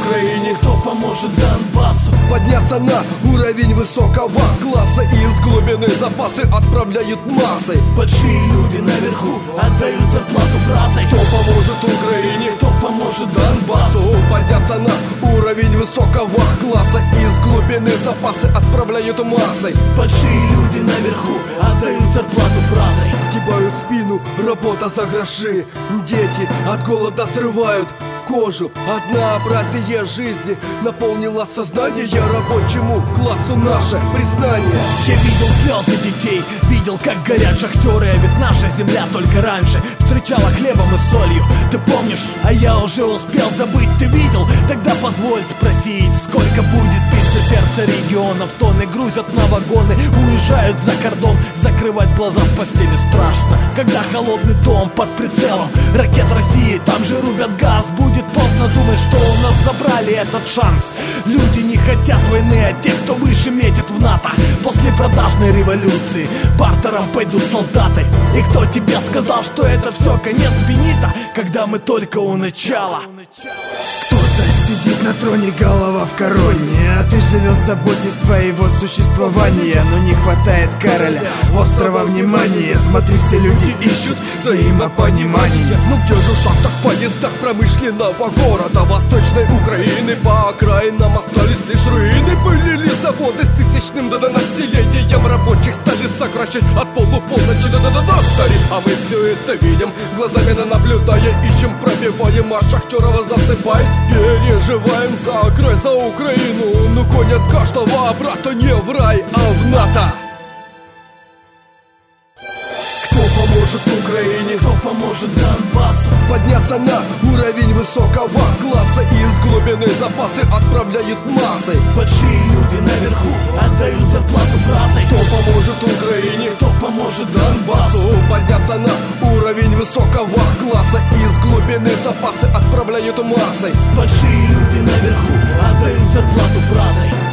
Украине? Кто поможет Донбассу Подняться на уровень высокого класса, и из глубины запасы отправляют массы. Большие люди наверху отдают зарплату фразой: кто поможет Украине? Кто поможет Донбассу подняться на уровень высокого класса, и из глубины запасы отправляют массы. Большие люди наверху отдают зарплату фразой: сгибают спину, работа за гроши. Дети от голода срывают кожу. Однообразие жизни наполнило сознание рабочему классу наше признание. Я видел слезы детей, видел, как горят шахтеры. А ведь наша земля только раньше встречала хлебом и солью. Ты помнишь? А я уже успел забыть. Ты видел? Тогда позволь спросить, сколько будет биться сердце регионов. Тонны грузят на вагоны, уезжают за кордон. Закрывать глаза в постели страшно, когда холодный дом под прицелом ракет России. Там же рубят газ, будет поздно думать, что у нас забрали этот шанс. Люди не хотят войны, а те, кто выше, метят в НАТО. После продажной революции бартером пойдут солдаты. И кто тебе сказал, что это все конец финита, когда мы только у начала? Кто-то сидит на троне, голова в короне, а ты живешь в заботе своего существования. Но не хватает короля, острого внимания. Смотри, все люди ищут взаимопонимания. Ну где же в шахтах, поездах промышленного города Восточной Украины? По окраинам остались лишь руины. Были ли заводы с тысячным населением? Рабочих стали сокращать от полуночи до стари. А мы все это видим, глазами наблюдая, ищем, пробиваем, а шахтерова засыпай. Переживаем за край, за Украину. Ну гонят каждого брата не в рай, а в НАТО. Кто поможет Украине? Кто поможет Донбассу подняться на уровень высокого класса, и из глубины запасы отправляют массы. Большие люди наверху отдают зарплату фразой: кто поможет Украине? Кто поможет Донбассу подняться на уровень высокого класса, и из глубины запасы отправляют массы. Большие люди наверху отдают зарплату фразой: